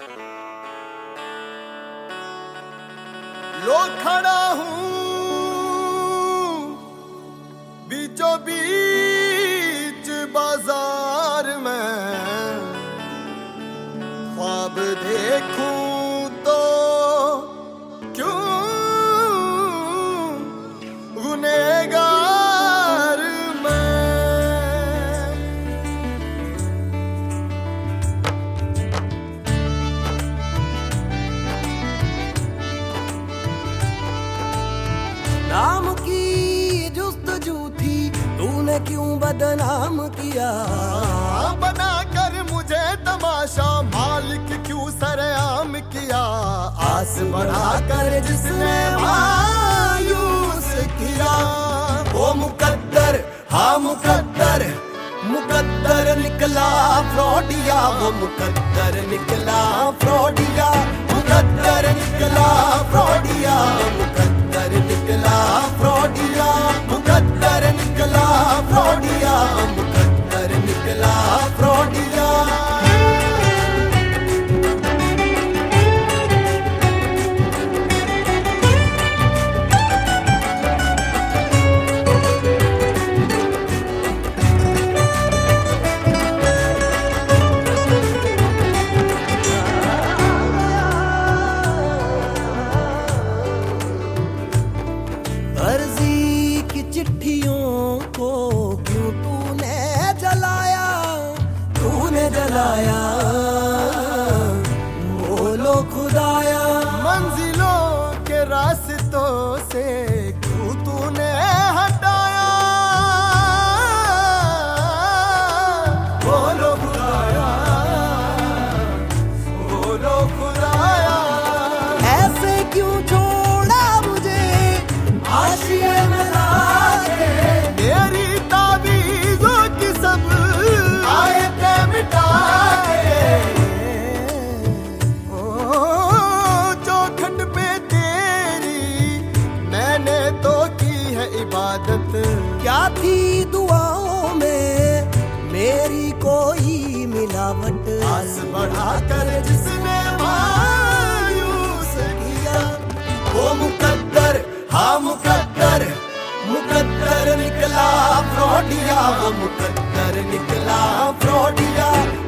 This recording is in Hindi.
लो खड़ा हूँ बीचों बीच बाजार में, ख्वाब देखूं तो क्यों गुनहगार मैं। नाम की जुस्तजू थी, तूने क्यों बदनाम किया? बना कर मुझे तमाशा मालिक क्यों सरेआम किया? आस बढ़ा कर जिसने मायूस किया। वो मुकद्दर, हाँ मुकद्दर, मुकद्दर निकला फ्रॉडिया। वो मुकद्दर निकला फ्रॉडिया, मुकद्दर निकला फ्रॉडिया, मुकद्दर निकला फ्रॉडिया, मुकद्दर निकला फ्रॉडिया, मुकद्दर निकला फ्रॉडिया। अर्जी की चिट्ठियों को क्यों तूने जलाया? तूने जलाया, बोलो खुदाया। मंजिलों के रास्तों से क्यों तूने हटाया? बोलो खुदाया, बोलो खुदाया। ऐसे क्यों छोड़ा मुझे हाशिए में लाके? मेरी ताबीज़ों की सब आयतें मिटा के, ओ चौखट पे तेरी मैंने तो की है इबादत। क्या थी दुआओं में मेरी कोई मिलावट? आस बढ़ाकर जिसने मायूस किया। वो मुकद्दर, हाँ मुकद्दर, मुकद्दर निकला फ्रॉडिया। वो मुकद्दर निकला फ्रॉडिया,